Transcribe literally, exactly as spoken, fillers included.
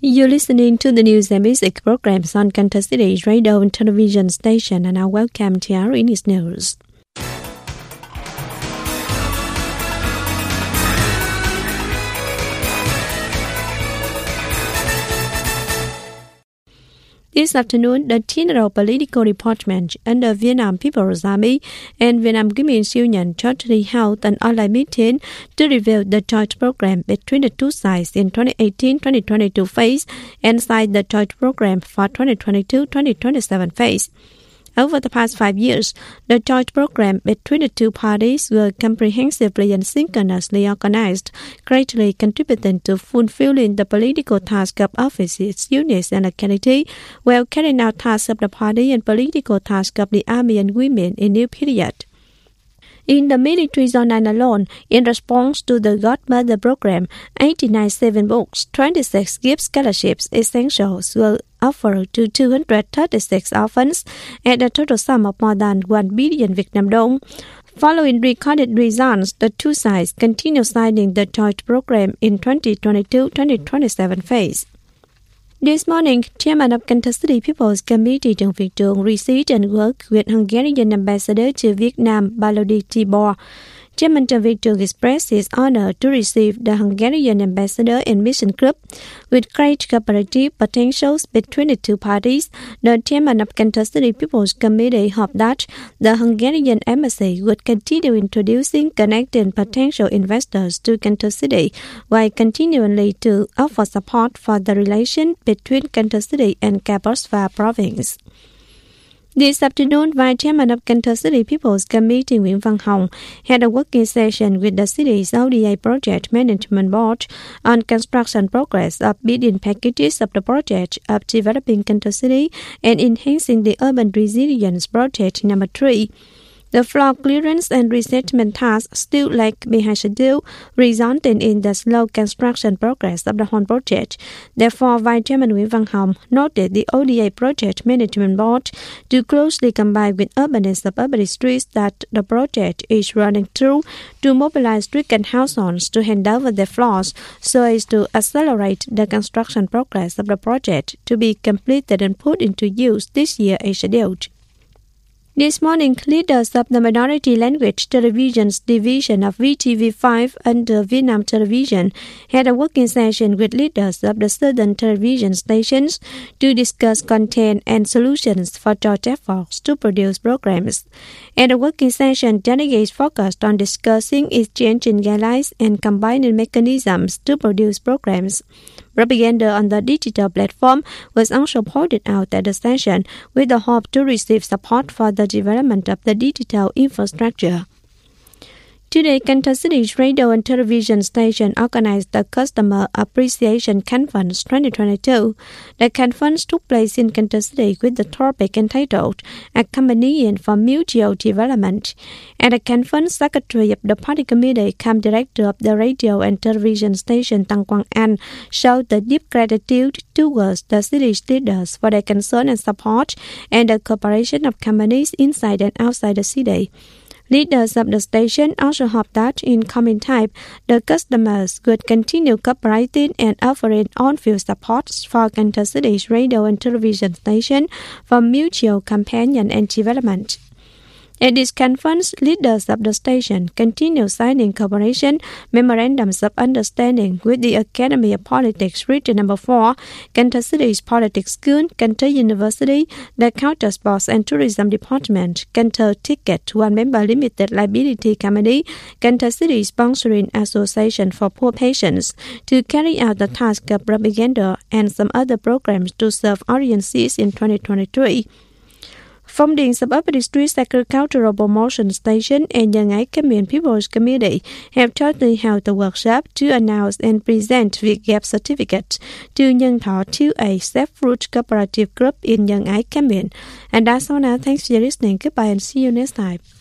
You're listening to the news and music programs on Kansas City's radio and television station, and now welcome to our news. This afternoon, the General Political Department under Vietnam People's Army and Vietnam Women's Union jointly held an online meeting to review the joint program between the two sides in twenty eighteen twenty twenty-two phase and cite the joint program for twenty twenty-two twenty twenty-seven phase. Over the past five years, the joint program between the two parties were comprehensively and synchronously organized, greatly contributing to fulfilling the political task of offices, units, and locality, while carrying out tasks of the party and political tasks of the army and women in new period. In the military zone alone, in response to the Godmother program, eighty-nine saving books, twenty-six gift scholarships essentials were offered to two hundred thirty-six orphans at a total sum of more than one billion Vietnam dong. Following recorded results, the two sides continue signing the joint program in twenty twenty-two twenty twenty-seven phase. This morning, Chairman of Kansas City People's Committee Trần Việt Trường received and worked with Hungarian Ambassador to Vietnam Balodi Tibor. Chairman Trần Việt Trường expressed his honor to receive the Hungarian ambassador and mission group. With great cooperative potentials between the two parties, the chairman of Kansas City People's Committee hoped that the Hungarian embassy would continue introducing, connecting potential investors to Kansas City, while continually to offer support for the relation between Kansas City and Kaposva province. This afternoon, Vice Chairman of Kansas City People's Committee Nguyễn Văn Hồng had a working session with the city's O D A Project Management Board on construction progress of bidding packages of the project of developing Kansas City and enhancing the urban resilience project number three. The floor clearance and resettlement tasks still lag behind schedule, resulting in the slow construction progress of the whole project. Therefore, Vice Chairman Nguyễn Văn Hồng noted the O D A Project Management Board to closely combine with urbanists of urban streets that the project is running through to mobilize street and households to hand over their floors so as to accelerate the construction progress of the project to be completed and put into use this year as scheduled. This morning, leaders of the Minority Language Television's division of V T V five under Vietnam Television had a working session with leaders of the Southern television stations to discuss content and solutions for joint efforts to produce programs. At the working session, delegates focused on discussing exchanging guidelines and combining mechanisms to produce programs. Propaganda on the digital platform was also pointed out at the session with the hope to receive support for the development of the digital infrastructure. Today, Kansas City's radio and television station organized the Customer Appreciation Conference twenty twenty-two. The conference took place in Kansas City with the topic entitled Accompanying for Mutual Development. At the conference, Secretary of the Party Committee, cum Director of the radio and television station Tăng Quang Anh, showed the deep gratitude towards the city's leaders for their concern and support and the cooperation of companies inside and outside the city. Leaders of the station also hope that in coming time, the customers would continue cooperating and offering on-field support for Kansas City's radio and television station for mutual companion and development. At this conference, leaders of the station continue signing cooperation memorandums of understanding with the Academy of Politics Region Number four, Kansas City's Politics School, Kansas University, the Culture, Sports and Tourism Department, Kansas Ticket, One Member Limited Liability Company, Kansas City Sponsoring Association for Poor Patients, to carry out the task of propaganda and some other programs to serve audiences in twenty twenty-three. Founding Suburban Street Agricultural Promotion Station and Nhân Ái Commune People's Committee have jointly held a workshop to announce and present Việt Gap Certificate to Nhân Thọ two A Self-Root Cooperative Group in Nhân Ái Commune. And that's all now. Thanks for listening. Goodbye and see you next time.